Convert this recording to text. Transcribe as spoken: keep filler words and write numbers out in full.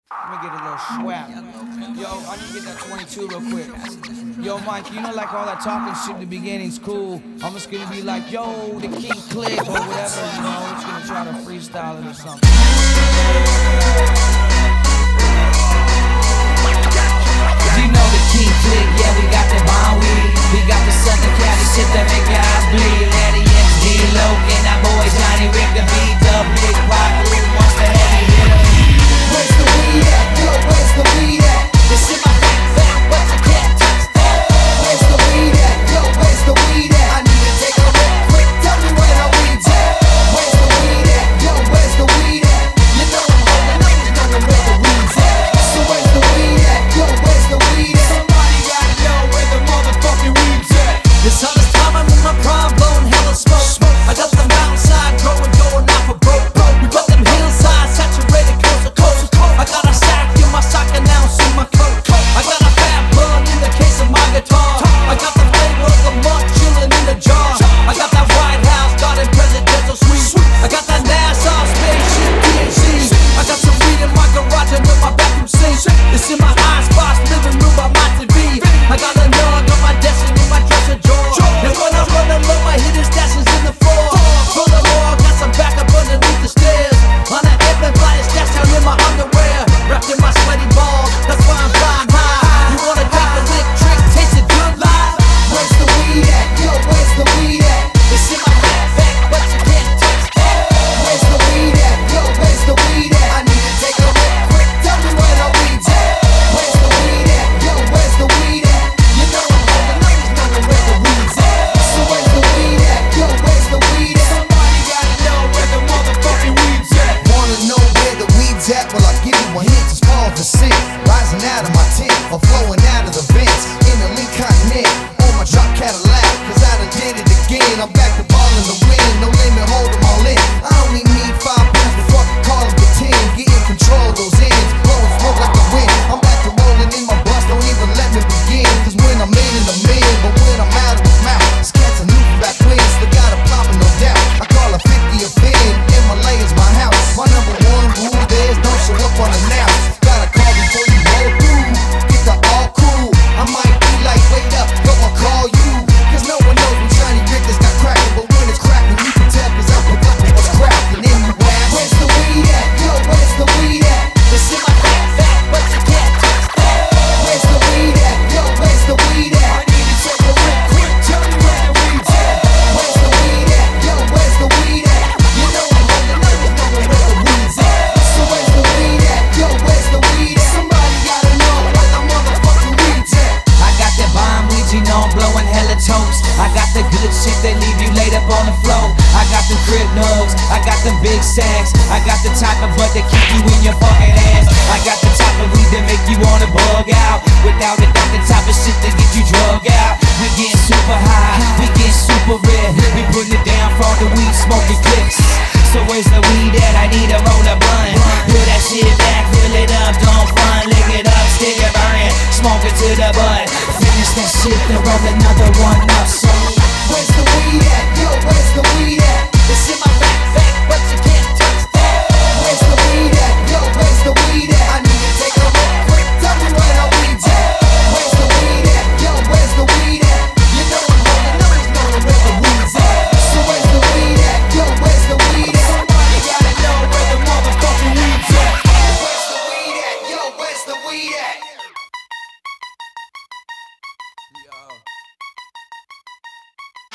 Let me get a little swag. Yo, I need to get that twenty-two real quick. Yo, Mike, you know, like all that talking shit in the beginning's cool. I'm just gonna be like, yo, the King Click or whatever, you know. I'm just gonna try to freestyle it or something. You know the King Click, yeah, we got the bomb weed. We got the Southern Cali shit that make your eyes bleed. Eddie X, D-Loc, and that boy Johnny Rick, the beat, the big pop, wants the heavy hitter. Where's the weed at? Yo, where's the weed at? It's in my backpack, but you can't touch that. Where's the weed at? Yo, where's the weed at? I need to take a look quick, tell me where the weed's at. Where's the weed at? Yo, where's the weed at? You know I'm holding up, you know where the weed's at. So where's the weed at? Yo, where's the weed at? Somebody gotta know where the motherfucking weed's at. This hottest time, I'm in my prime, blowing hella smoke. I got the mountainside growing, going out for broke. We got them hillside saturated coast to coast. I got a sack in my sock and now see my coat. I got a fat bun in the case of my guitar. I got the flavor of the month chilling in the jar. I got that White House garden presidential suite. I got that NASA spaceship D H C. I got some weed in my garage and in my bathroom sink. It's in my high spots, living room by my T V. I got a nug on my desk and in my dresser drawer. And when I run along, my hidden stash is in the floor. Furthermore, I got some backup underneath the stairs. On an airplane flying stash down in my underwear. Wrapped in my sweaty balls, that's why I'm flying high. You wanna take a lick trick, taste it good live. Where's the weed at? Yo, where's the weed at? It's in my backpack, but you can't touch that. Where's the weed at? Yo, where's the weed at? I need to take a look quick, tell me where the weed's at. Where's the weed at? Yo, where's the weed at? You know I'm holding up, you know where the weed's at. So where's the weed at? Yo, where's the weed at? Somebody gotta know where the motherfucking weed's at. Wanna know where the weed's at? Well, I'll give you one hint, it's called the scent. Rising out of my tent, or flowing out of the vents. In the Lee Continent, on my drop Cadillac. Cause I done did it again, I'm back to ball in the wind. No limit, hold them all in. I only need five pounds before I can call them the ten. Get in control of those ends, blowing smoke like the wind. I'm back to rolling in my bus, don't even let me begin. Cause when I'm in, I'm in, but when I'm out of my mouth, it's cats and new back when. Still got a poppin', no doubt. I call a fifty a fin, in my layers, my house. My number one rule is don't show up unannounced. Gotta call before you roll through. Get the all cool. I might be like, wait up, go I'll call you. Cause no one knows when Johnny Rick has got crackin'. But when it's crackin', you can tell cause I'm productive what's crackin'. In you ass. Where's the weed at? Yo, where's the weed at? It's in my backpack, but you can't touch that. Where's the weed at? Yo, where's the weed at? I need to take a look quick, tell me where the weed's at. Where's the weed at? Yo, where's the weed at? You know I'm holding up, you know where the weed's at. So where's the weed at? Yo, where's the weed at? Somebody gotta know where the motherfucking weed's at. I got that bomb weed, you know I'm blowing hella toast. I got the good shit that leave you laid up on the floor. I got the crib nugs, I got the big sacks. I got the type of butt that keep you in your fucking ass. I got the type of weed that make you wanna bug out. Without it, got the type of shit that get you drug out. We getting super high, we getting super red. We putting it down for all the weed smoking clicks. So where's the weed at? I need a roll a blunt. Pull that shit back, fill it up, don't front. Lick it up, stick it burning, smoke it to the butt. Finish that shit, then roll another one.